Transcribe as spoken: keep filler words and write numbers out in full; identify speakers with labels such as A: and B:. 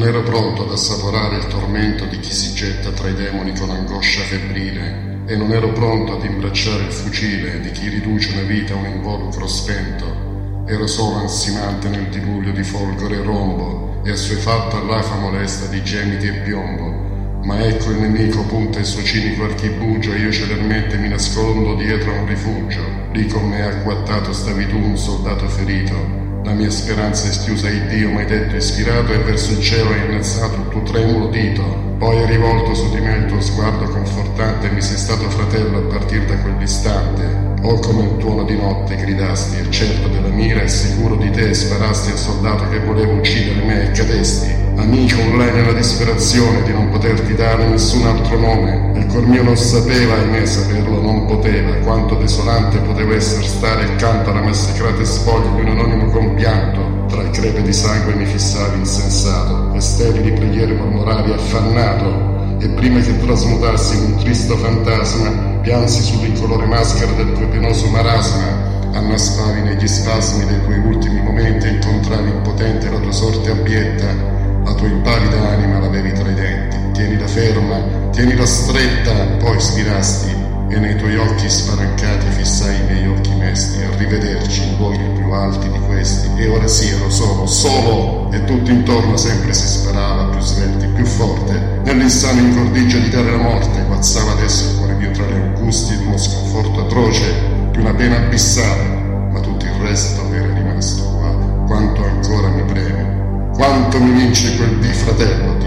A: ero pronto ad assaporare il tormento di chi si getta tra i demoni con angoscia febbrile, e non ero pronto ad imbracciare il fucile di chi riduce una vita a un involucro spento. Ero solo ansimante nel diluvio di folgore e rombo, e assuefatto all'afa molesta di gemiti e piombo. Ma ecco il nemico punta il suo cinico archibugio, e io celermente mi nascondo dietro a un rifugio. Lì con me agguattato stavi tu, un soldato ferito. La mia speranza è schiusa in Dio, mai detto ispirato, e verso il cielo hai innalzato il tuo tremulo dito. Poi hai rivolto su di me il tuo sguardo confortante, e mi sei stato fratello a partire da quell'istante. Oh, come il tuono di notte gridasti, e certo della mira e sicuro di te sparasti al soldato che voleva uccidere me, e cadesti. Amico, urlai nella disperazione di non poterti dare nessun altro nome. Il cor mio non sapeva, ahimè, saperlo non poteva, quanto desolante poteva essere stare accanto alla massacrate spoglie di un anonimo compianto. Tra il crepe di sangue mi fissavi insensato, e sterili preghiere mormoravi affannato. E prima che trasmutassi in un tristo fantasma, piansi sull'incolore maschera del tuo penoso marasma. Annaspavi negli spasmi dei tuoi ultimi momenti, e incontravi impotente la tua sorte abietta. La tua impavida anima l'avevi tra i denti. Tienila ferma, tienila stretta. Poi spirasti, e nei tuoi occhi spalancati fissai i miei occhi mesti. A rivederci in luoghi più alti di questi. E ora sì, ero solo, solo. E tutto intorno sempre si sparava, più svelti, più forte. Nell'insano ingordigia di dare la morte, guazzava adesso il cuore mio tra le angustie di uno sconforto atroce, di una pena abissale. Ma tutto il resto era rimasto uguale. Quanto ancora mi preme, quanto mi vince quel di fratello.